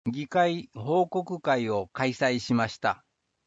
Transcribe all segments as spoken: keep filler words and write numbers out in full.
議会報告会を開催しました。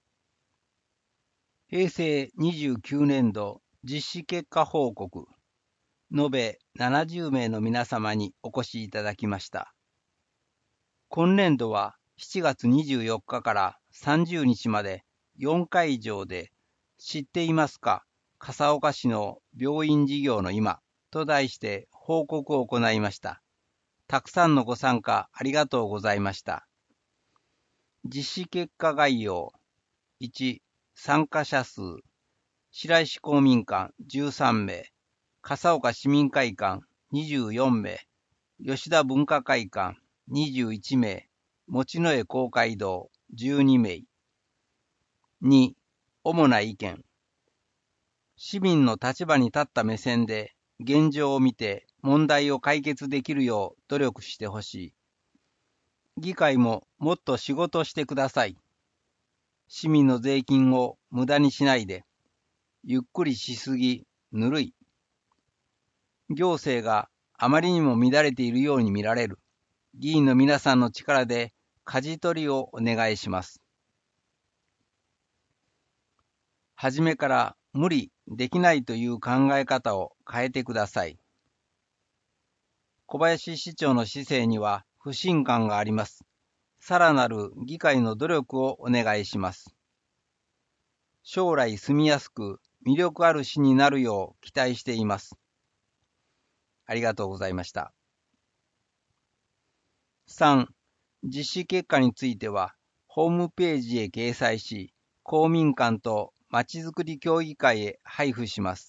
平成にじゅうきゅうねんど実施結果報告、延べななじゅうめいの皆様にお越しいただきました。今年度はしちがつにじゅうよっかからさんじゅうにちまでよんかいじょうで、知っていますか、笠岡市の病院事業の今と題して報告を行いました。たくさんのご参加ありがとうございました。実施結果概要。いち、参加者数。白石公民館じゅうさんめい、笠岡市民会館にじゅうよんめい、吉田文化会館にじゅういちめい、持之江公会堂じゅうにめい。に、主な意見。市民の立場に立った目線で現状を見て問題を解決できるよう努力してほしい。議会ももっと仕事してください。市民の税金を無駄にしないで。ゆっくりしすぎ、ぬるい。行政があまりにも乱れているように見られる。議員の皆さんの力で舵取りをお願いします。はじめから無理、できないという考え方を変えてください。小林市長の市政には不信感があります。さらなる議会の努力をお願いします。将来住みやすく魅力ある市になるよう期待しています。ありがとうございました。さん、実施結果については、ホームページへ掲載し、公民館とまちづくり協議会へ配布します。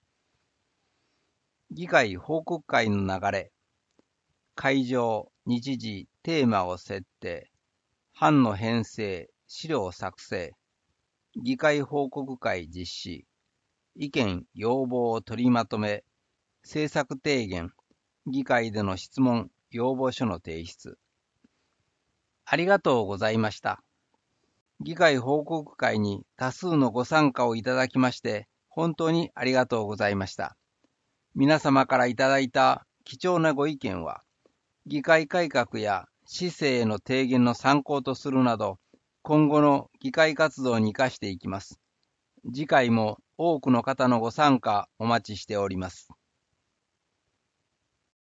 議会報告会の流れ。会場、日時、テーマを設定。版の編成、資料作成。議会報告会実施。意見、要望を取りまとめ。政策提言。議会での質問、要望書の提出。ありがとうございました。議会報告会に多数のご参加をいただきまして、本当にありがとうございました。皆様からいただいた貴重なご意見は、議会改革や市政への提言の参考とするなど、今後の議会活動に生かしていきます。次回も多くの方のご参加お待ちしております。